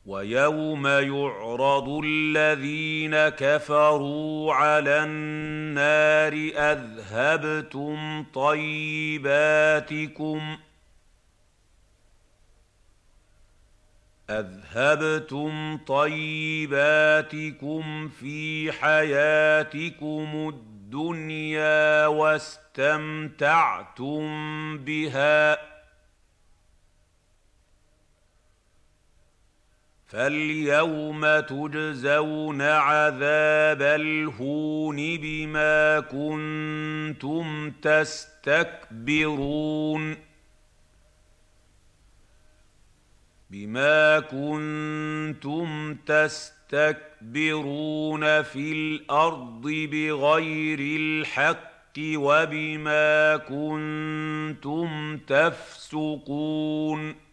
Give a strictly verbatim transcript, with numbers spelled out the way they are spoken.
ويوم يعرض الذين كفروا على النار أذهبتم طيباتكم أذهبتم طيباتكم في حياتكم الدنيا واستمتعتم بها فاليوم تجزون عذاب الهون بما كنتم تستكبرون بما كنتم تستكبرون في الأرض بغير الحق وبما كنتم تفسقون